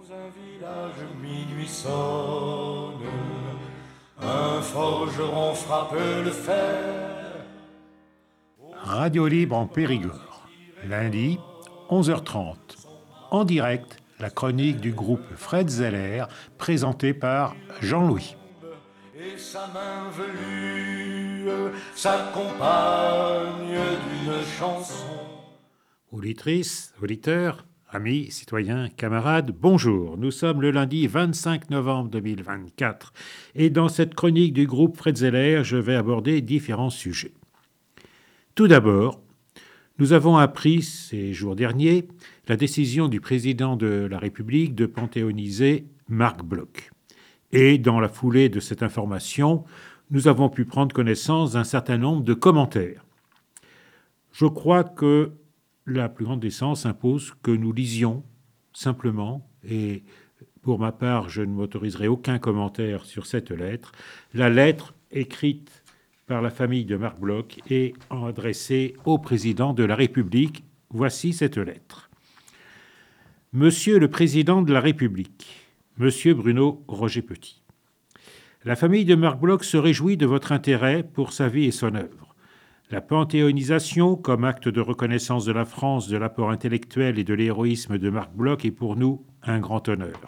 Un village, minuit sonne, un forgeron frappe le fer. Radio Libre en Périgord, lundi, 11h30. En direct, la chronique du groupe Fred Zeller, présentée par Jean-Louis. Et sa main velue s'accompagne d'une chanson. Auditrices, auditeurs, amis, citoyens, camarades, bonjour. Nous sommes le lundi 25 novembre 2024 et dans cette chronique du groupe Fred Zeller, je vais aborder différents sujets. Tout d'abord, nous avons appris ces jours derniers la décision du président de la République de panthéoniser Marc Bloch. Et dans la foulée de cette information, nous avons pu prendre connaissance d'un certain nombre de commentaires. Je crois que la plus grande décence impose que nous lisions simplement, et pour ma part, je ne m'autoriserai aucun commentaire sur cette lettre, la lettre écrite par la famille de Marc Bloch et adressée au président de la République. Voici cette lettre. Monsieur le président de la République, monsieur Bruno Roger-Petit, la famille de Marc Bloch se réjouit de votre intérêt pour sa vie et son œuvre. La panthéonisation, comme acte de reconnaissance de la France, de l'apport intellectuel et de l'héroïsme de Marc Bloch, est pour nous un grand honneur.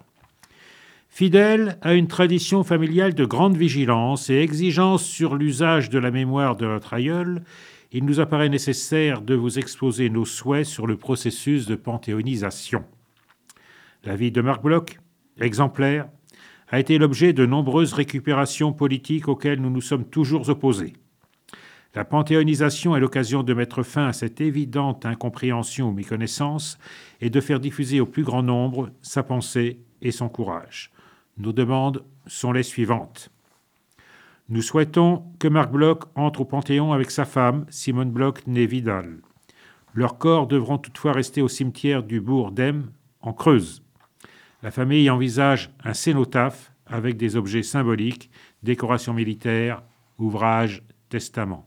Fidèle à une tradition familiale de grande vigilance et exigence sur l'usage de la mémoire de notre aïeul, il nous apparaît nécessaire de vous exposer nos souhaits sur le processus de panthéonisation. La vie de Marc Bloch, exemplaire, a été l'objet de nombreuses récupérations politiques auxquelles nous nous sommes toujours opposés. La panthéonisation est l'occasion de mettre fin à cette évidente incompréhension ou méconnaissance et de faire diffuser au plus grand nombre sa pensée et son courage. Nos demandes sont les suivantes. Nous souhaitons que Marc Bloch entre au Panthéon avec sa femme, Simone Bloch, née Vidal. Leurs corps devront toutefois rester au cimetière du bourg d'Aime, en Creuse. La famille envisage un cénotaphe avec des objets symboliques, décorations militaires, ouvrages, testaments.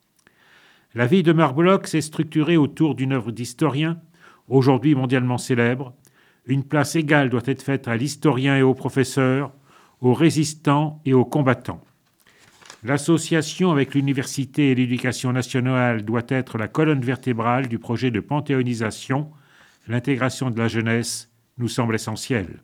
La vie de Marc Bloch s'est structurée autour d'une œuvre d'historien, aujourd'hui mondialement célèbre. Une place égale doit être faite à l'historien et au professeur, aux résistants et aux combattants. L'association avec l'université et l'éducation nationale doit être la colonne vertébrale du projet de panthéonisation. L'intégration de la jeunesse nous semble essentielle.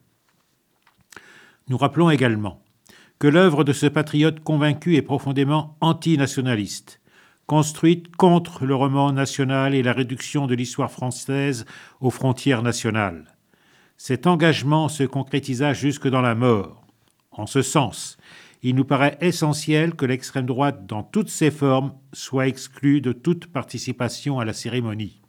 Nous rappelons également que l'œuvre de ce patriote convaincu est profondément antinationaliste, construite contre le roman national et la réduction de l'histoire française aux frontières nationales. Cet engagement se concrétisa jusque dans la mort. En ce sens, il nous paraît essentiel que l'extrême droite, dans toutes ses formes, soit exclue de toute participation à la cérémonie.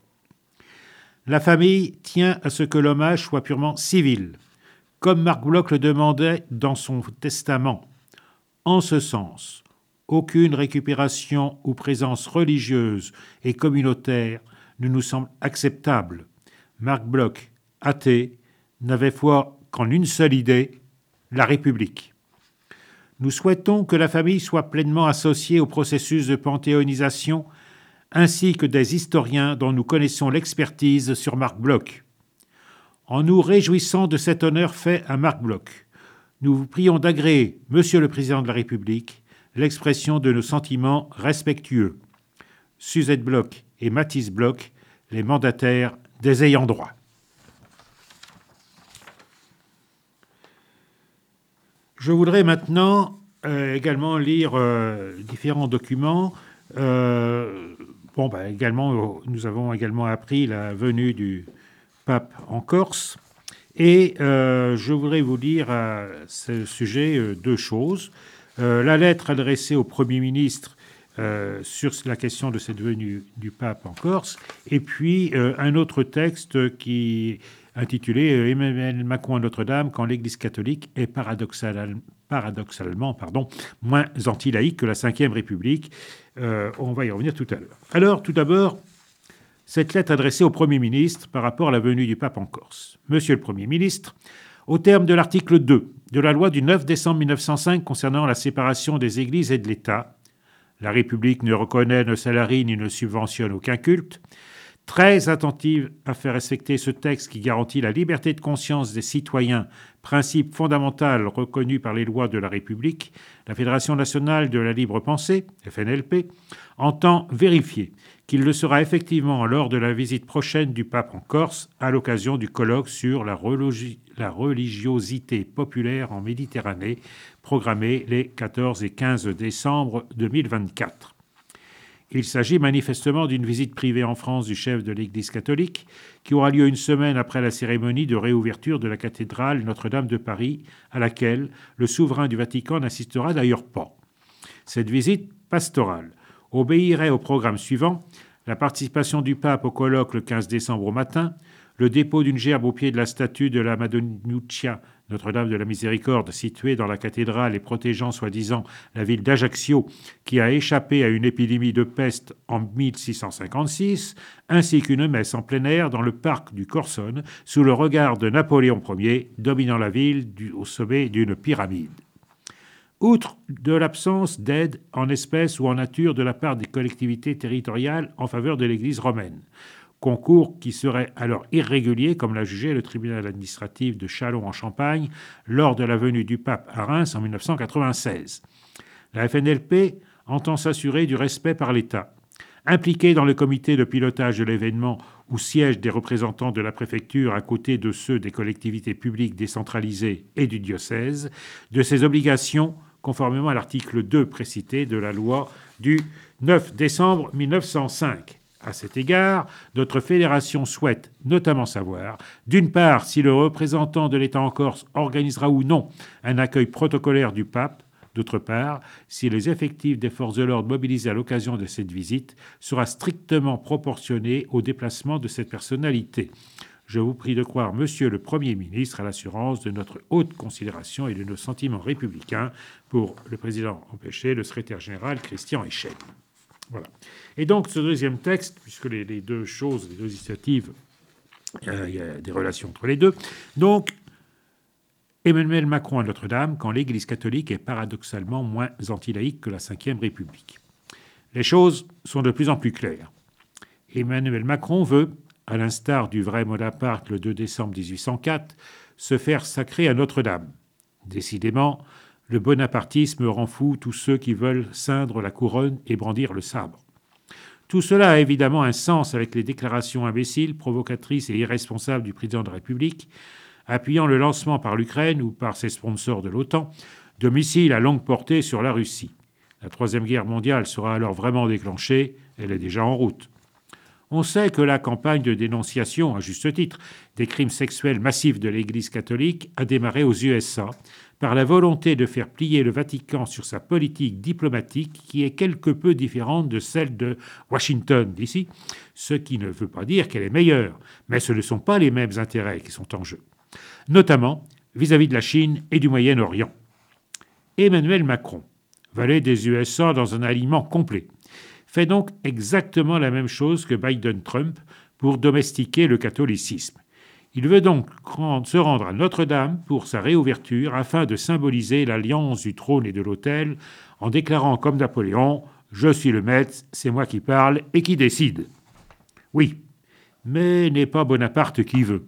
La famille tient à ce que l'hommage soit purement civil, comme Marc Bloch le demandait dans son testament. En ce sens, aucune récupération ou présence religieuse et communautaire ne nous semble acceptable. Marc Bloch, athée, n'avait foi qu'en une seule idée, la République. Nous souhaitons que la famille soit pleinement associée au processus de panthéonisation, ainsi que des historiens dont nous connaissons l'expertise sur Marc Bloch. En nous réjouissant de cet honneur fait à Marc Bloch, nous vous prions d'agréer, Monsieur le Président de la République, l'expression de nos sentiments respectueux. Suzette Bloch et Mathis Bloch, les mandataires des ayants droit. Je voudrais maintenant également lire différents documents. Nous avons également appris la venue du pape en Corse. Et je voudrais vous lire à ce sujet deux choses. La lettre adressée au Premier ministre sur la question de cette venue du pape en Corse, et puis un autre texte qui intitulé Emmanuel Macron à Notre-Dame quand l'Église catholique est paradoxalement moins anti-laïque que la Ve République. On va y revenir tout à l'heure. Alors, tout d'abord, cette lettre adressée au Premier ministre par rapport à la venue du pape en Corse. Monsieur le Premier ministre, au terme de l'article 2 de la loi du 9 décembre 1905 concernant la séparation des églises et de l'État, la République ne reconnaît, ne salarie ni ne subventionne aucun culte, très attentive à faire respecter ce texte qui garantit la liberté de conscience des citoyens, principe fondamental reconnu par les lois de la République, la Fédération nationale de la libre pensée, FNLP, entend vérifier qu'il le sera effectivement lors de la visite prochaine du pape en Corse à l'occasion du colloque sur la religiosité populaire en Méditerranée, programmé les 14 et 15 décembre 2024. Il s'agit manifestement d'une visite privée en France du chef de l'Église catholique qui aura lieu une semaine après la cérémonie de réouverture de la cathédrale Notre-Dame de Paris, à laquelle le souverain du Vatican n'assistera d'ailleurs pas. Cette visite pastorale obéirait au programme suivant: la participation du pape au colloque le 15 décembre au matin, le dépôt d'une gerbe au pied de la statue de la Madonnuccia, Notre-Dame de la Miséricorde, située dans la cathédrale et protégeant soi-disant la ville d'Ajaccio, qui a échappé à une épidémie de peste en 1656, ainsi qu'une messe en plein air dans le parc du Corsone, sous le regard de Napoléon Ier, dominant la ville au sommet d'une pyramide. Outre de l'absence d'aide en espèces ou en nature de la part des collectivités territoriales en faveur de l'Église romaine, concours qui serait alors irrégulier, comme l'a jugé le tribunal administratif de Châlons en Champagne lors de la venue du pape à Reims en 1996. La FNLP entend s'assurer du respect par l'État. Impliquée dans le comité de pilotage de l'événement où siègent des représentants de la préfecture à côté de ceux des collectivités publiques décentralisées et du diocèse, de ses obligations conformément à l'article 2 précité de la loi du 9 décembre 1905. À cet égard, notre fédération souhaite notamment savoir, d'une part, si le représentant de l'État en Corse organisera ou non un accueil protocolaire du pape, d'autre part, si les effectifs des forces de l'ordre mobilisés à l'occasion de cette visite sera strictement proportionné au déplacement de cette personnalité. Je vous prie de croire, Monsieur le Premier ministre, à l'assurance de notre haute considération et de nos sentiments républicains pour le président empêché, le secrétaire général Christian Echel. Voilà. Et donc, ce deuxième texte, puisque les deux choses, les deux initiatives, il y a des relations entre les deux. Donc, Emmanuel Macron à Notre-Dame, quand l'Église catholique est paradoxalement moins anti-laïque que la Ve République. Les choses sont de plus en plus claires. Emmanuel Macron veut, à l'instar du vrai Bonaparte le 2 décembre 1804, se faire sacrer à Notre-Dame. Décidément, le bonapartisme rend fou tous ceux qui veulent ceindre la couronne et brandir le sabre. Tout cela a évidemment un sens avec les déclarations imbéciles, provocatrices et irresponsables du président de la République, appuyant le lancement par l'Ukraine ou par ses sponsors de l'OTAN de missiles à longue portée sur la Russie. La Troisième Guerre mondiale sera alors vraiment déclenchée, elle est déjà en route. On sait que la campagne de dénonciation, à juste titre, des crimes sexuels massifs de l'Église catholique a démarré aux USA par la volonté de faire plier le Vatican sur sa politique diplomatique qui est quelque peu différente de celle de Washington d'ici, ce qui ne veut pas dire qu'elle est meilleure, mais ce ne sont pas les mêmes intérêts qui sont en jeu, notamment vis-à-vis de la Chine et du Moyen-Orient. Emmanuel Macron, valet des USA dans un alignement complet, fait donc exactement la même chose que Biden-Trump pour domestiquer le catholicisme. Il veut donc se rendre à Notre-Dame pour sa réouverture afin de symboliser l'alliance du trône et de l'autel en déclarant comme Napoléon « Je suis le maître, c'est moi qui parle et qui décide ». Oui, mais n'est pas Bonaparte qui veut.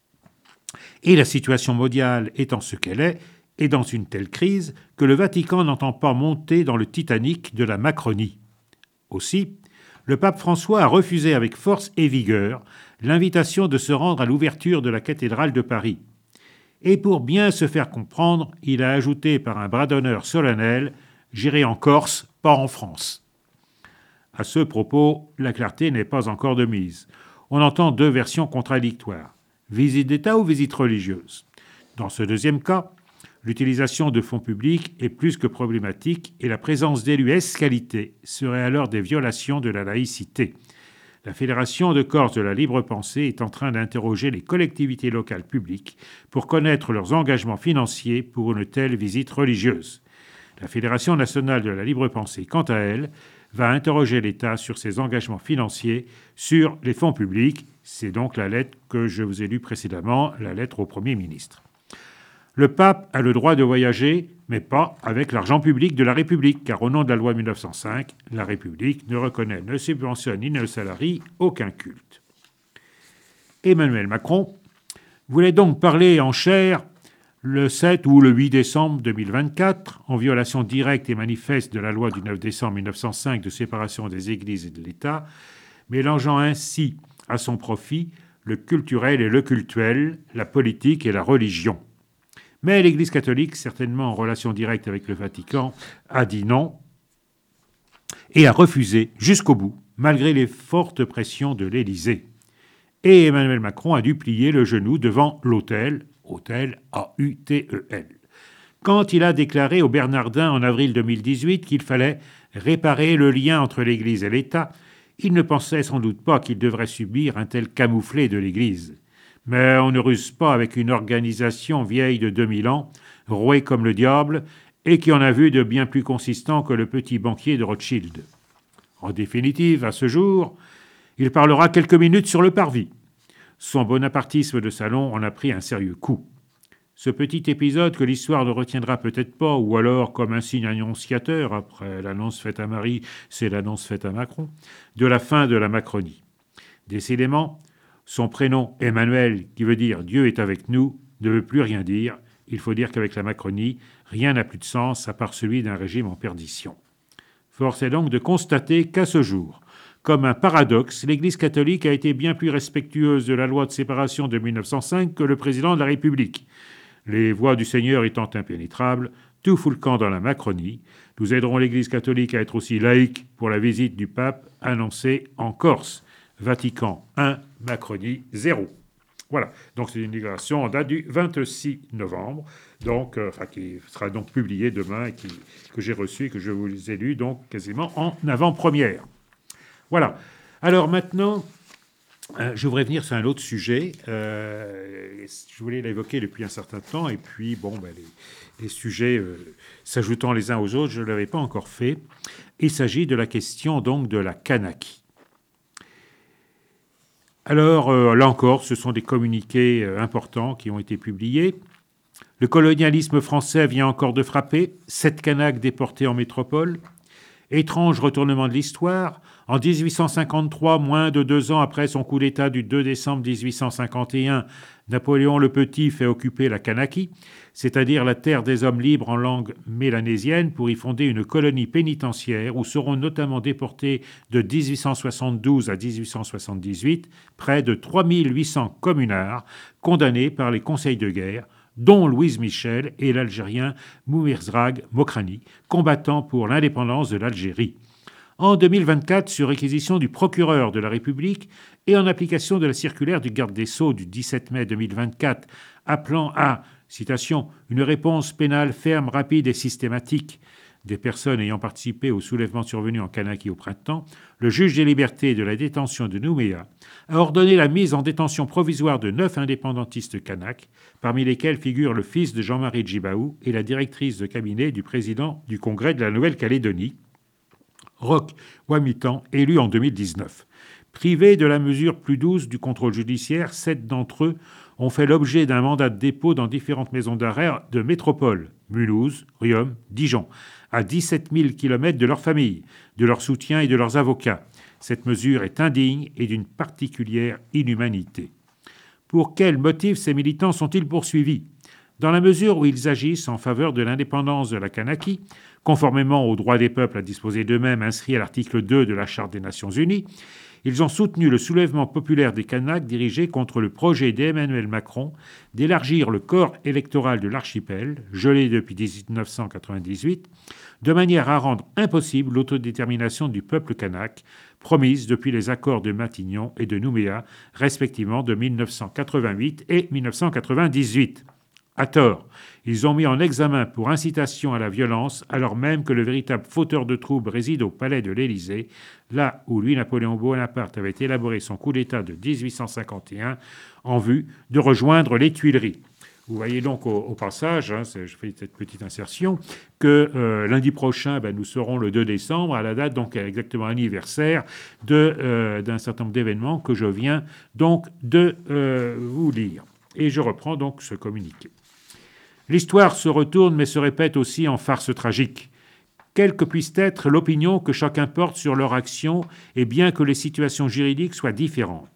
Et la situation mondiale étant ce qu'elle est dans une telle crise que le Vatican n'entend pas monter dans le Titanic de la Macronie. Aussi, le pape François a refusé avec force et vigueur l'invitation de se rendre à l'ouverture de la cathédrale de Paris. Et pour bien se faire comprendre, il a ajouté par un bras d'honneur solennel « J'irai en Corse, pas en France ». À ce propos, la clarté n'est pas encore de mise. On entend deux versions contradictoires. Visite d'État ou visite religieuse? Dans ce deuxième cas, l'utilisation de fonds publics est plus que problématique et la présence d'élus ès-qualité serait alors des violations de la laïcité. La Fédération de Corse de la libre pensée est en train d'interroger les collectivités locales publiques pour connaître leurs engagements financiers pour une telle visite religieuse. La Fédération nationale de la libre pensée, quant à elle, va interroger l'État sur ses engagements financiers sur les fonds publics. C'est donc la lettre que je vous ai lue précédemment, la lettre au Premier ministre. Le pape a le droit de voyager, mais pas avec l'argent public de la République, car au nom de la loi 1905, la République ne reconnaît, ne subventionne ni ne salarie aucun culte. Emmanuel Macron voulait donc parler en chair le 7 ou le 8 décembre 2024, en violation directe et manifeste de la loi du 9 décembre 1905 de séparation des églises et de l'État, mélangeant ainsi à son profit le culturel et le cultuel, la politique et la religion. Mais l'Église catholique, certainement en relation directe avec le Vatican, a dit non et a refusé jusqu'au bout, malgré les fortes pressions de l'Élysée. Et Emmanuel Macron a dû plier le genou devant l'autel, autel A-U-T-E-L, quand il a déclaré aux Bernardins en avril 2018 qu'il fallait réparer le lien entre l'Église et l'État. Il ne pensait sans doute pas qu'il devrait subir un tel camouflet de l'Église. Mais on ne ruse pas avec une organisation vieille de 2000 ans, rouée comme le diable, et qui en a vu de bien plus consistant que le petit banquier de Rothschild. En définitive, à ce jour, il parlera quelques minutes sur le parvis. Son bonapartisme de salon en a pris un sérieux coup. Ce petit épisode que l'histoire ne retiendra peut-être pas, ou alors comme un signe annonciateur, après l'annonce faite à Marie, c'est l'annonce faite à Macron, de la fin de la Macronie. Décidément, son prénom Emmanuel, qui veut dire « Dieu est avec nous », ne veut plus rien dire. Il faut dire qu'avec la Macronie, rien n'a plus de sens à part celui d'un régime en perdition. Force est donc de constater qu'à ce jour, comme un paradoxe, l'Église catholique a été bien plus respectueuse de la loi de séparation de 1905 que le président de la République. Les voies du Seigneur étant impénétrables, tout fout le camp dans la Macronie. Nous aiderons l'Église catholique à être aussi laïque pour la visite du pape annoncée en Corse. Vatican 1, Macronie 0. Voilà, donc c'est une déclaration en date du 26 novembre, donc, qui sera donc publiée demain et que j'ai reçue et que je vous ai lu donc quasiment en avant-première. Voilà. Alors maintenant, je voudrais venir sur un autre sujet. Je voulais l'évoquer depuis un certain temps, et puis, les sujets s'ajoutant les uns aux autres, je ne l'avais pas encore fait. Il s'agit de la question donc de la Kanaki. Alors, là encore, ce sont des communiqués importants qui ont été publiés. Le colonialisme français vient encore de frapper. 7 Kanaks déportés en métropole. Étrange retournement de l'histoire. En 1853, moins de 2 ans après son coup d'État du 2 décembre 1851, Napoléon le Petit fait occuper la Kanaki, c'est-à-dire la terre des hommes libres en langue mélanésienne, pour y fonder une colonie pénitentiaire où seront notamment déportés de 1872 à 1878 près de 3800 communards condamnés par les conseils de guerre, dont Louise Michel et l'Algérien Moumirzrag Mokrani, combattant pour l'indépendance de l'Algérie. En 2024, sur réquisition du procureur de la République et en application de la circulaire du garde des Sceaux du 17 mai 2024, appelant à, citation, une réponse pénale ferme, rapide et systématique des personnes ayant participé au soulèvement survenu en Kanaki au printemps, le juge des libertés et de la détention de Nouméa a ordonné la mise en détention provisoire de 9 indépendantistes kanaks, parmi lesquels figure le fils de Jean-Marie Djibaou et la directrice de cabinet du président du Congrès de la Nouvelle-Calédonie, Roch Wamitan, élu en 2019. Privés de la mesure plus douce du contrôle judiciaire, 7 d'entre eux ont fait l'objet d'un mandat de dépôt dans différentes maisons d'arrêt de métropole, Mulhouse, Riom, Dijon, à 17 000 km de leur famille, de leur soutien et de leurs avocats. Cette mesure est indigne et d'une particulière inhumanité. Pour quels motifs ces militants sont-ils poursuivis ? Dans la mesure où ils agissent en faveur de l'indépendance de la Kanaki, conformément aux droits des peuples à disposer d'eux-mêmes inscrits à l'article 2 de la Charte des Nations Unies, ils ont soutenu le soulèvement populaire des Kanaks dirigé contre le projet d'Emmanuel Macron d'élargir le corps électoral de l'archipel, gelé depuis 1998, de manière à rendre impossible l'autodétermination du peuple kanak, promise depuis les accords de Matignon et de Nouméa, respectivement de 1988 et 1998. À tort, ils ont mis en examen pour incitation à la violence, alors même que le véritable fauteur de troubles réside au palais de l'Élysée, là où Louis-Napoléon Bonaparte avait élaboré son coup d'État de 1851 en vue de rejoindre les Tuileries. Vous voyez donc au passage, je fais cette petite insertion, que lundi prochain, nous serons le 2 décembre, à la date donc exactement anniversaire d'un certain nombre d'événements que je viens donc de vous lire. Et je reprends donc ce communiqué. L'histoire se retourne mais se répète aussi en farce tragique. Quelle que puisse être l'opinion que chacun porte sur leur action, et bien que les situations juridiques soient différentes,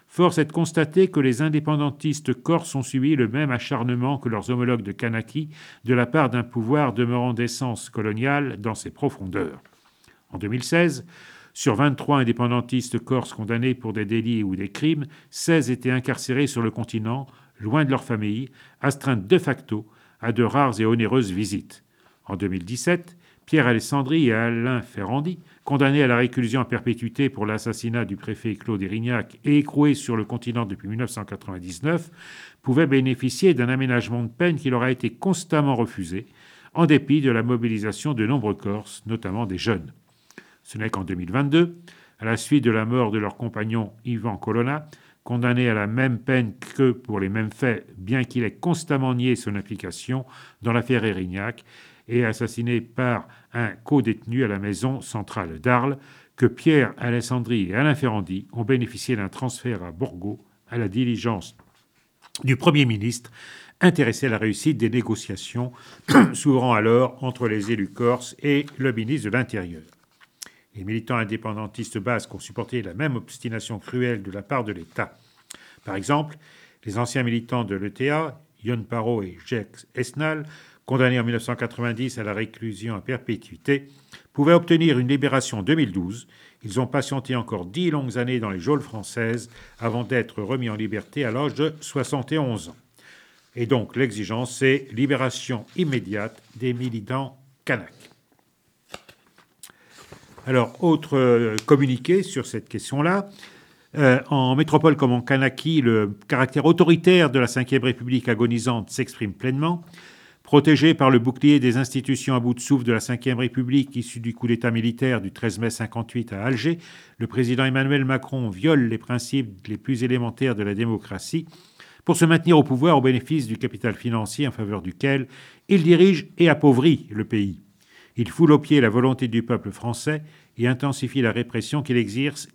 Force est de constater que les indépendantistes corses ont subi le même acharnement que leurs homologues de Kanaki de la part d'un pouvoir demeurant d'essence coloniale dans ses profondeurs. En 2016, sur 23 indépendantistes corses condamnés pour des délits ou des crimes, 16 étaient incarcérés sur le continent, loin de leur famille, astreintes de facto à de rares et onéreuses visites. En 2017, Pierre Alessandri et Alain Ferrandi, condamnés à la réclusion à perpétuité pour l'assassinat du préfet Claude Érignac et écroués sur le continent depuis 1999, pouvaient bénéficier d'un aménagement de peine qui leur a été constamment refusé, en dépit de la mobilisation de nombreux Corses, notamment des jeunes. Ce n'est qu'en 2022, à la suite de la mort de leur compagnon Ivan Colonna, condamné à la même peine que pour les mêmes faits, bien qu'il ait constamment nié son implication dans l'affaire Érignac, et assassiné par un codétenu à la maison centrale d'Arles, que Pierre Alessandri et Alain Ferrandi ont bénéficié d'un transfert à Borgo à la diligence du Premier ministre, intéressé à la réussite des négociations s'ouvrant alors entre les élus corses et le ministre de l'Intérieur. Les militants indépendantistes basques ont supporté la même obstination cruelle de la part de l'État. Par exemple, les anciens militants de l'ETA, Yon Paro et Jacques Esnal, condamnés en 1990 à la réclusion à perpétuité, pouvaient obtenir une libération en 2012. Ils ont patienté encore 10 longues années dans les geôles françaises avant d'être remis en liberté à l'âge de 71 ans. Et donc l'exigence, c'est libération immédiate des militants kanaks. Alors, autre communiqué sur cette question-là. En métropole comme en Kanaki, le caractère autoritaire de la Ve République agonisante s'exprime pleinement. Protégé par le bouclier des institutions à bout de souffle de la Ve République issue du coup d'État militaire du 13 mai 1958 à Alger, le président Emmanuel Macron viole les principes les plus élémentaires de la démocratie pour se maintenir au pouvoir au bénéfice du capital financier en faveur duquel il dirige et appauvrit le pays. Il foule au pied la volonté du peuple français et intensifie la répression qu'il exerce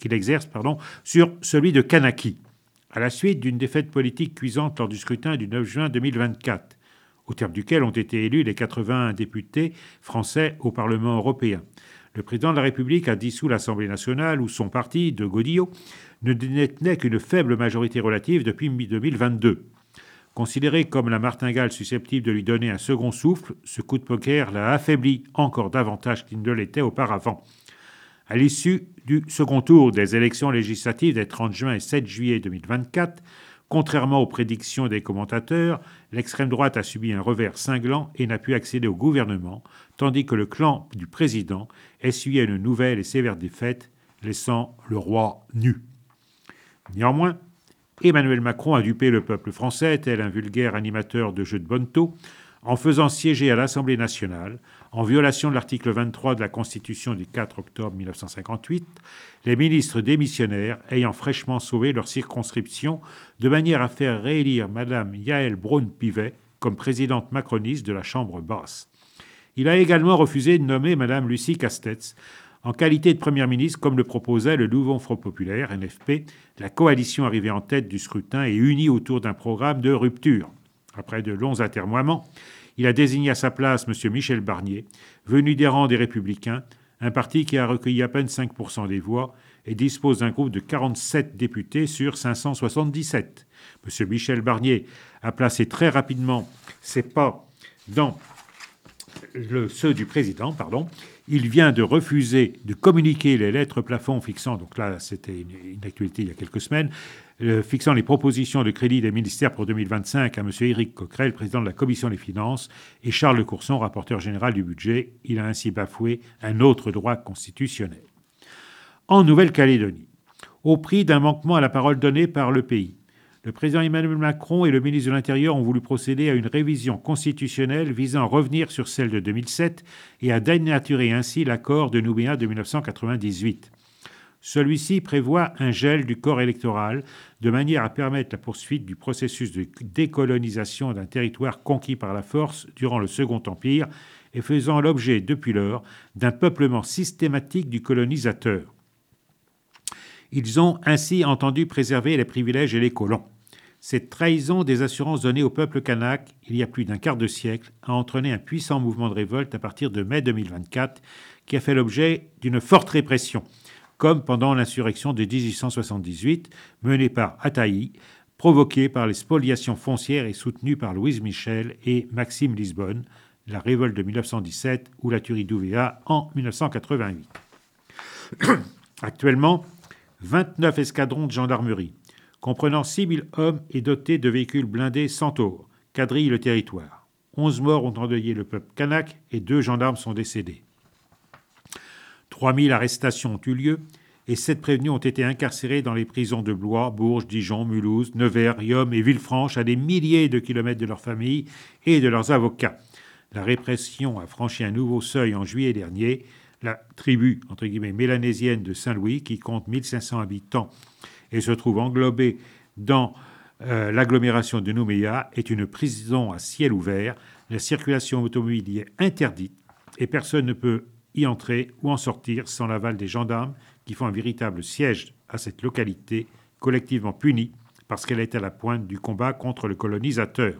sur celui de Kanaki, à la suite d'une défaite politique cuisante lors du scrutin du 9 juin 2024, au terme duquel ont été élus les 80 députés français au Parlement européen. Le président de la République a dissous l'Assemblée nationale où son parti, de Godillot, ne détenait qu'une faible majorité relative depuis 2022. Considéré comme la martingale susceptible de lui donner un second souffle, ce coup de poker l'a affaibli encore davantage qu'il ne l'était auparavant. À l'issue du second tour des élections législatives des 30 juin et 7 juillet 2024, contrairement aux prédictions des commentateurs, l'extrême droite a subi un revers cinglant et n'a pu accéder au gouvernement, tandis que le clan du président essuyait une nouvelle et sévère défaite, laissant le roi nu. Néanmoins, Emmanuel Macron a dupé le peuple français, tel un vulgaire animateur de jeux de bonneteau, en faisant siéger à l'Assemblée nationale, en violation de l'article 23 de la Constitution du 4 octobre 1958, les ministres démissionnaires ayant fraîchement sauvé leur circonscription de manière à faire réélire Mme Yaël Braun-Pivet comme présidente macroniste de la Chambre basse. Il a également refusé de nommer Mme Lucie Castetz en qualité de Première ministre, comme le proposait le nouveau Front populaire, NFP, la coalition arrivée en tête du scrutin et unie autour d'un programme de rupture. Après de longs atermoiements, il a désigné à sa place M. Michel Barnier, venu des rangs des Républicains, un parti qui a recueilli à peine 5% des voix et dispose d'un groupe de 47 députés sur 577. M. Michel Barnier a placé très rapidement ses pas dans ceux du président, Il vient de refuser de communiquer les lettres plafond fixant, donc là c'était une actualité il y a quelques semaines, fixant les propositions de crédit des ministères pour 2025 à M. Éric Coquerel, président de la Commission des finances, et Charles Courson, rapporteur général du budget. Il a ainsi bafoué un autre droit constitutionnel. En Nouvelle-Calédonie, au prix d'un manquement à la parole donnée par le pays, le président Emmanuel Macron et le ministre de l'Intérieur ont voulu procéder à une révision constitutionnelle visant à revenir sur celle de 2007 et à dénaturer ainsi l'accord de Nouméa de 1998. Celui-ci prévoit un gel du corps électoral de manière à permettre la poursuite du processus de décolonisation d'un territoire conquis par la force durant le Second Empire et faisant l'objet depuis lors d'un peuplement systématique du colonisateur. Ils ont ainsi entendu préserver les privilèges et les colons. Cette trahison des assurances données au peuple kanak, il y a plus d'un quart de siècle, a entraîné un puissant mouvement de révolte à partir de mai 2024, qui a fait l'objet d'une forte répression, comme pendant l'insurrection de 1878 menée par Ataï, provoquée par les spoliations foncières et soutenue par Louise Michel et Maxime Lisbonne, la révolte de 1917 ou la tuerie d'Ouvéa en 1988. Actuellement, 29 escadrons de gendarmerie, comprenant 6 000 hommes et dotés de véhicules blindés Centaure, quadrillent le territoire. 11 morts ont endeuillé le peuple kanak et 2 gendarmes sont décédés. 3 000 arrestations ont eu lieu et 7 prévenus ont été incarcérés dans les prisons de Blois, Bourges, Dijon, Mulhouse, Nevers, Riom et Villefranche à des milliers de kilomètres de leurs familles et de leurs avocats. La répression a franchi un nouveau seuil en juillet dernier. La tribu, entre guillemets, mélanésienne de Saint-Louis, qui compte 1500 habitants et se trouve englobée dans l'agglomération de Nouméa, est une prison à ciel ouvert. La circulation automobile y est interdite et personne ne peut y entrer ou en sortir sans l'aval des gendarmes qui font un véritable siège à cette localité collectivement punie parce qu'elle est à la pointe du combat contre le colonisateur.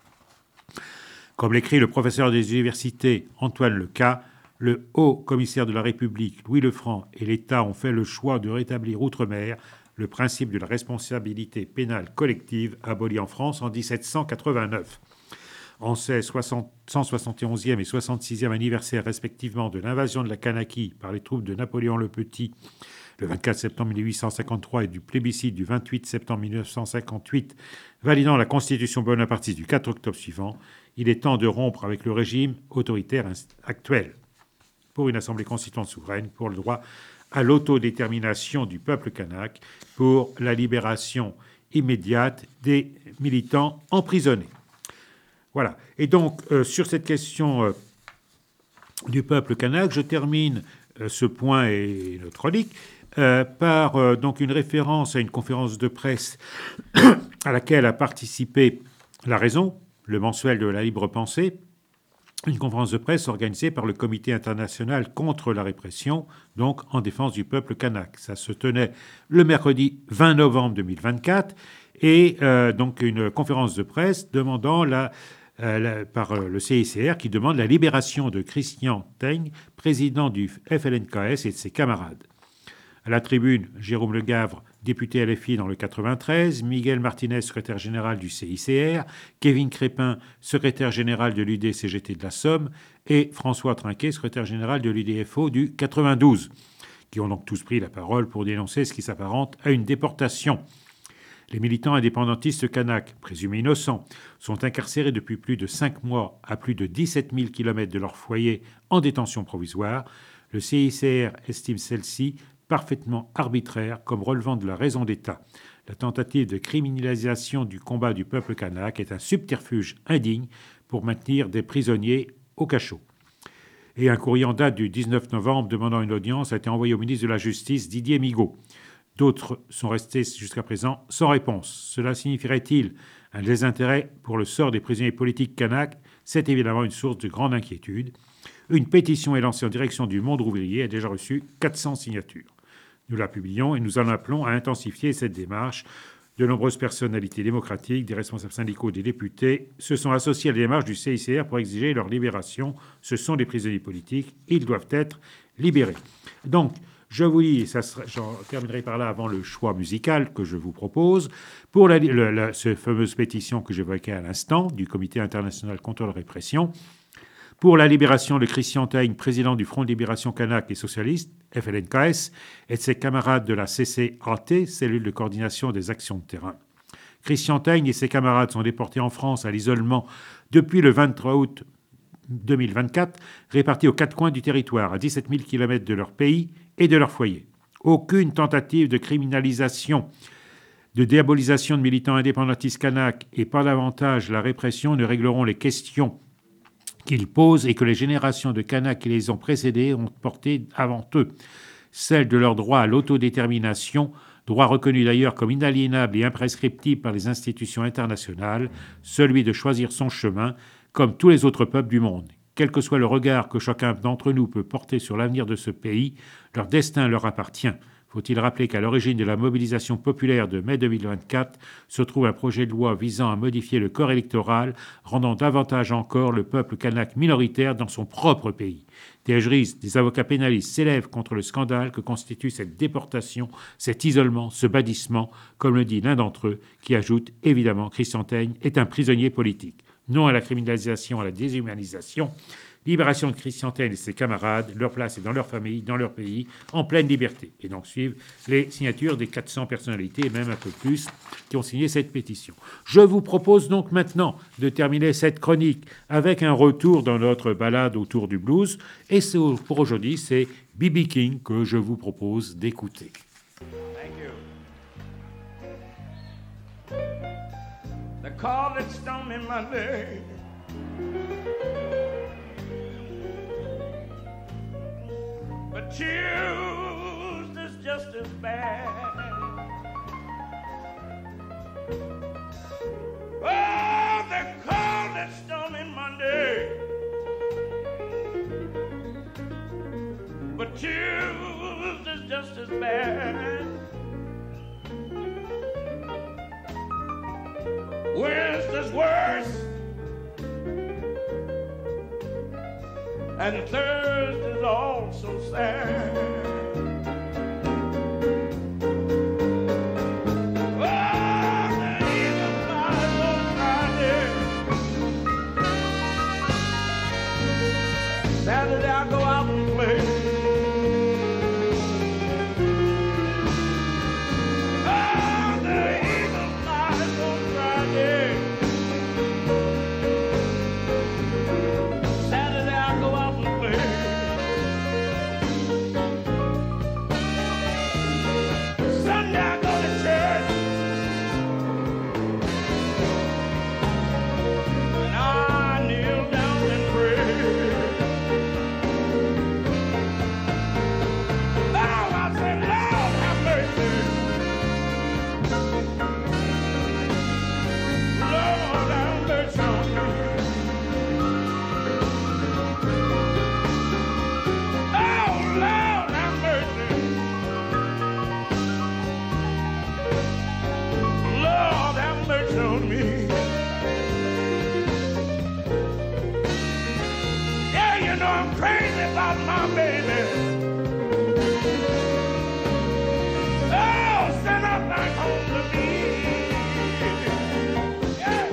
Comme l'écrit le professeur des universités Antoine Leca, le haut commissaire de la République, Louis Lefranc, et l'État ont fait le choix de rétablir outre-mer le principe de la responsabilité pénale collective aboli en France en 1789. En ces 171e et 66e anniversaire respectivement de l'invasion de la Kanaky par les troupes de Napoléon le Petit le 24 septembre 1853 et du plébiscite du 28 septembre 1958 validant la constitution bonapartiste du 4 octobre suivant, il est temps de rompre avec le régime autoritaire actuel pour une assemblée constituante souveraine, pour le droit à l'autodétermination du peuple kanak, pour la libération immédiate des militants emprisonnés. Voilà. Et donc, sur cette question du peuple kanak, je termine ce point et notre chronique par donc une référence à une conférence de presse à laquelle a participé La Raison, le mensuel de la libre pensée, une conférence de presse organisée par le Comité international contre la répression, donc en défense du peuple kanak. Ça se tenait le mercredi 20 novembre 2024 et donc une conférence de presse demandant par le CICR qui demande la libération de Christian Teigne, président du FLNKS et de ses camarades. À la tribune, Jérôme Le Gavre, député LFI dans le 93, Miguel Martinez, secrétaire général du CICR, Kevin Crépin, secrétaire général de l'UD-CGT de la Somme, et François Trinquet, secrétaire général de l'UDFO du 92, qui ont donc tous pris la parole pour dénoncer ce qui s'apparente à une déportation. Les militants indépendantistes kanak, présumés innocents, sont incarcérés depuis plus de 5 mois à plus de 17 000 km de leur foyer en détention provisoire. Le CICR estime celle-ci parfaitement arbitraire comme relevant de la raison d'État. La tentative de criminalisation du combat du peuple kanak est un subterfuge indigne pour maintenir des prisonniers au cachot. Et un courrier en date du 19 novembre demandant une audience a été envoyé au ministre de la Justice, Didier Migaud. D'autres sont restés jusqu'à présent sans réponse. Cela signifierait-il un désintérêt pour le sort des prisonniers politiques kanak? C'est évidemment une source de grande inquiétude. Une pétition est lancée en direction du monde ouvrier et a déjà reçu 400 signatures. Nous la publions et nous en appelons à intensifier cette démarche. De nombreuses personnalités démocratiques, des responsables syndicaux, des députés se sont associés à la démarche du CICR pour exiger leur libération. Ce sont des prisonniers politiques. Ils doivent être libérés. Donc, je vous dis, j'en terminerai par là avant le choix musical que je vous propose. Pour cette fameuse pétition que j'évoquais à l'instant du Comité international contre la répression, pour la libération de Christian Teigne, président du Front de libération kanak et socialiste, FLNKS, et de ses camarades de la CCAT, cellule de coordination des actions de terrain. Christian Teigne et ses camarades sont déportés en France à l'isolement depuis le 23 août 2024, répartis aux 4 coins du territoire, à 17 000 km de leur pays et de leur foyer. Aucune tentative de criminalisation, de diabolisation de militants indépendantistes kanak et pas davantage la répression ne régleront les questions qu'ils posent et que les générations de Kanaks qui les ont précédés ont porté avant eux, celle de leur droit à l'autodétermination, droit reconnu d'ailleurs comme inaliénable et imprescriptible par les institutions internationales, celui de choisir son chemin, comme tous les autres peuples du monde. Quel que soit le regard que chacun d'entre nous peut porter sur l'avenir de ce pays, leur destin leur appartient. Faut-il rappeler qu'à l'origine de la mobilisation populaire de mai 2024 se trouve un projet de loi visant à modifier le corps électoral, rendant davantage encore le peuple kanak minoritaire dans son propre pays. Des juristes, des avocats pénalistes s'élèvent contre le scandale que constitue cette déportation, cet isolement, ce bannissement, comme le dit l'un d'entre eux, qui ajoute évidemment que Christian Teigne est un prisonnier politique. Non à la criminalisation, à la déshumanisation. Libération de Christian Teigne et ses camarades, leur place est dans leur famille, dans leur pays, en pleine liberté. Et donc suivent les signatures des 400 personnalités, et même un peu plus, qui ont signé cette pétition. Je vous propose donc maintenant de terminer cette chronique avec un retour dans notre balade autour du blues. Et pour aujourd'hui, c'est B.B. King que je vous propose d'écouter. Thank you. The call that stung me Monday. But Tuesday's just as bad. Oh, they called it stormy Monday. But Tuesday's just as bad. Wednesday's worse. And Thursday's also sad. Oh, the eagle flies on Friday. Saturday I go out and play. Oh, the eagle flies on Friday. Saturday I go out and play. Sunday I go to church. And I kneel down and pray. Now I say, Lord, have mercy. Lord, have mercy on me. Oh, Lord, have mercy. Lord, have mercy on me. Yeah, you know I'm crazy about my baby. Oh, send her back home to me. Yeah.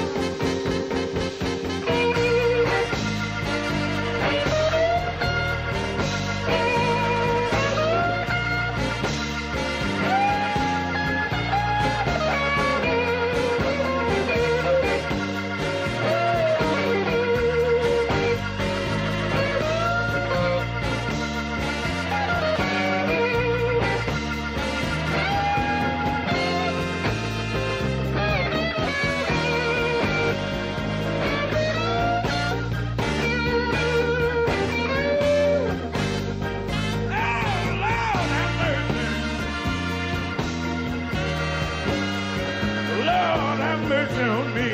Lord, have mercy on me.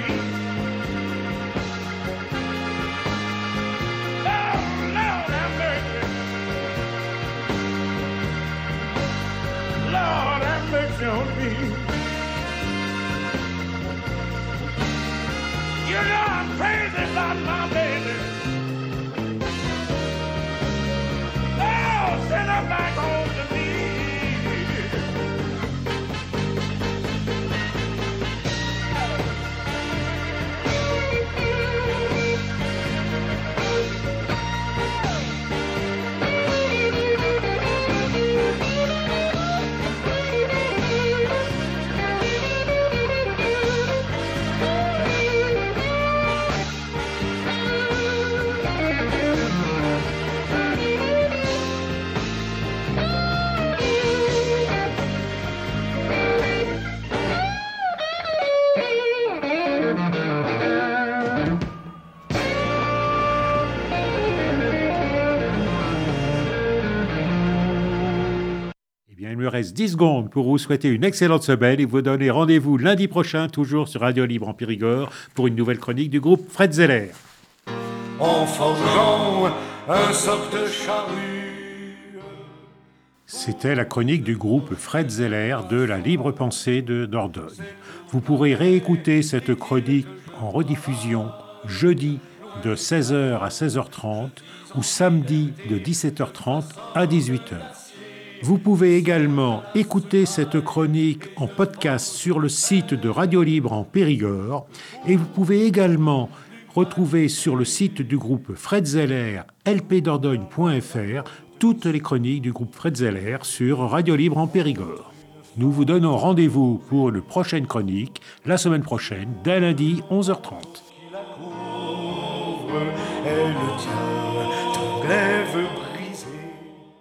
Oh, Lord, have mercy. Lord, have mercy on me. You know I'm crazy about my baby. Oh, send her back home to me. Il me reste 10 secondes pour vous souhaiter une excellente semaine et vous donner rendez-vous lundi prochain, toujours sur Radio Libre en Périgord, pour une nouvelle chronique du groupe Fred Zeller. En forgeant un soc de charrue. C'était la chronique du groupe Fred Zeller de la Libre Pensée de Dordogne. Vous pourrez réécouter cette chronique en rediffusion jeudi de 16h à 16h30 ou samedi de 17h30 à 18h. Vous pouvez également écouter cette chronique en podcast sur le site de Radio Libre en Périgord et vous pouvez également retrouver sur le site du groupe Fred Zeller, lpdordogne.fr, toutes les chroniques du groupe Fred Zeller sur Radio Libre en Périgord. Nous vous donnons rendez-vous pour une prochaine chronique la semaine prochaine, dès lundi 11h30. Elle tient ton glaive